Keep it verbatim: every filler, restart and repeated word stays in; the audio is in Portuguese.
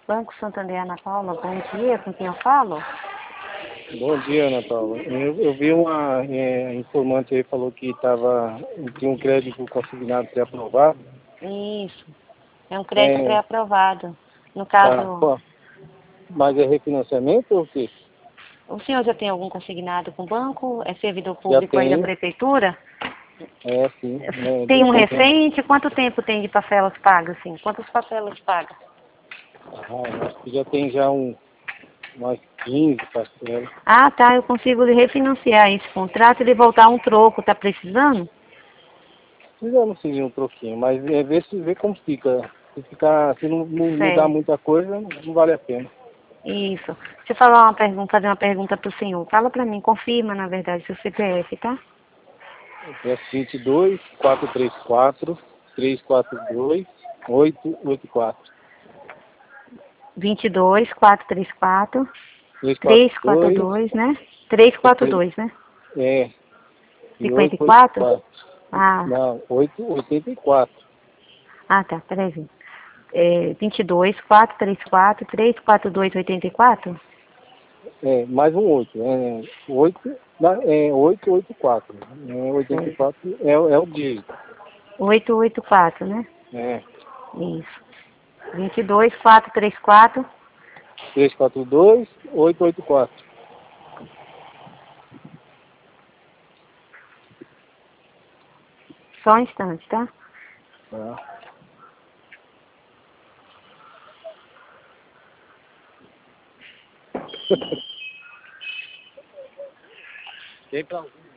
Banco Santander, Ana Paula, bom dia, com quem eu falo? Bom dia, Ana Paula. Eu, eu vi uma é, informante aí, falou que tava, tinha um crédito consignado pré-aprovado. Isso, é um crédito É, pré-aprovado. No tá, caso, pô, mas é refinanciamento ou o quê? o senhor já tem algum consignado com o banco? É servidor Já público aí da tem, prefeitura? é sim. É, Tem de- um tem, tem, recente? Quanto tempo tem de parcelas pagas, assim? Quantas parcelas paga? ah, acho que já tem já um, umas quinze parcelas. Ah, tá, eu consigo lhe refinanciar esse contrato e lhe voltar um troco, tá precisando? Precisamos seguir um troquinho, mas é, ver, se, ver como fica. Se, ficar, se não, não mudar Certo. muita coisa, não vale a pena. Isso. Deixa eu falar uma pergunta, fazer uma pergunta pro senhor. Fala pra mim, confirma, na verdade, seu C P F, tá? É vinte e dois, quatrocentos e trinta e quatro, trezentos e quarenta e dois, oitocentos e oitenta e quatro. vinte e dois, quatrocentos e trinta e quatro, trezentos e quarenta e trezentos e quarenta e dois, dois, né? trezentos e quarenta e dois, né? é, e cinquenta e oitocentos e oitenta e quatro? quatro. Ah, Não, oitocentos e oitenta e quatro. ah tá, peraí. É, vinte e dois, quatrocentos e trinta e quatro, trezentos e quarenta e dois, oitenta e quatro? É, mais um oito. É, oito, é, oitocentos e oitenta e quatro. É, oitenta e quatro é, é o dígito. oitocentos e oitenta e quatro, né? É, Isso. vinte e dois, quatrocentos e trinta e quatro. trezentos e quarenta e dois, oitocentos e oitenta e quatro. Só um instante, tá? Tá. Tem pra